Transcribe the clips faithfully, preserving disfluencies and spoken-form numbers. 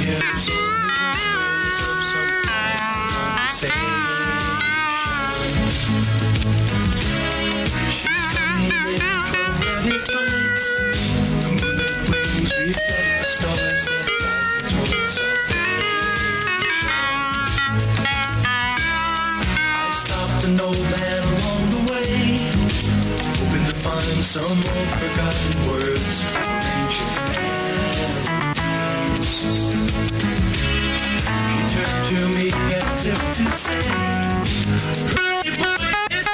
Some old forgotten words or ancient memories. He turned to me as if to say, "Hurry, boy, it's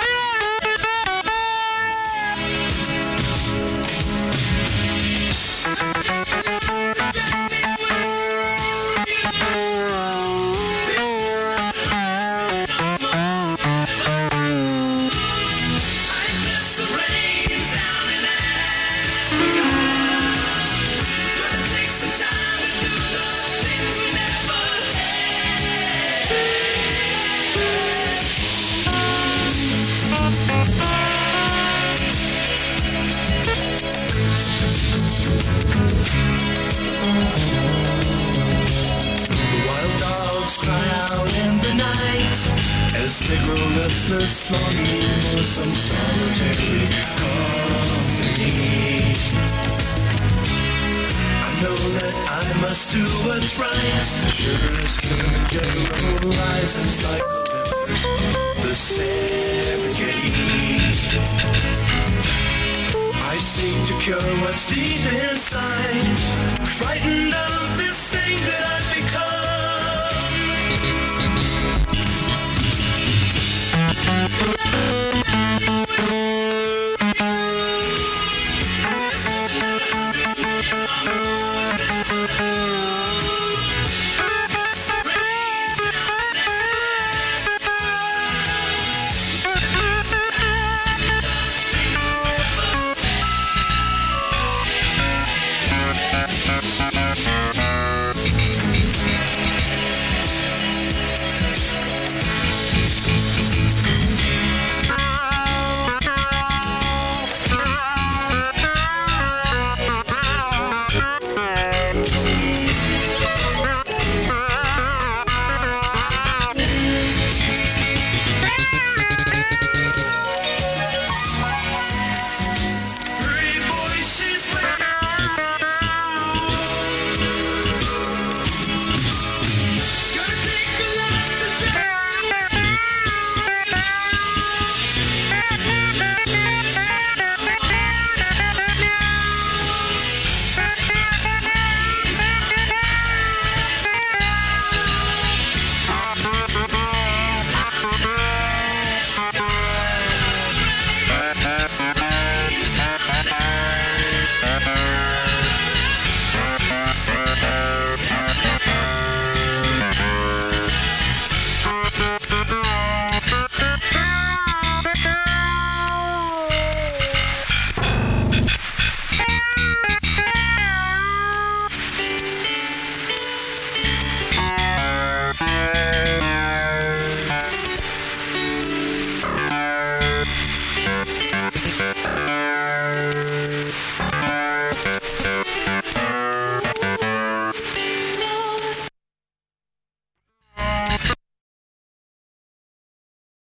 they grow restless, longing for some solitary company. I know that I must do what's right. Sure as the general rises like Olympus of the Serengeti. I seek to cure what's deep inside, frightened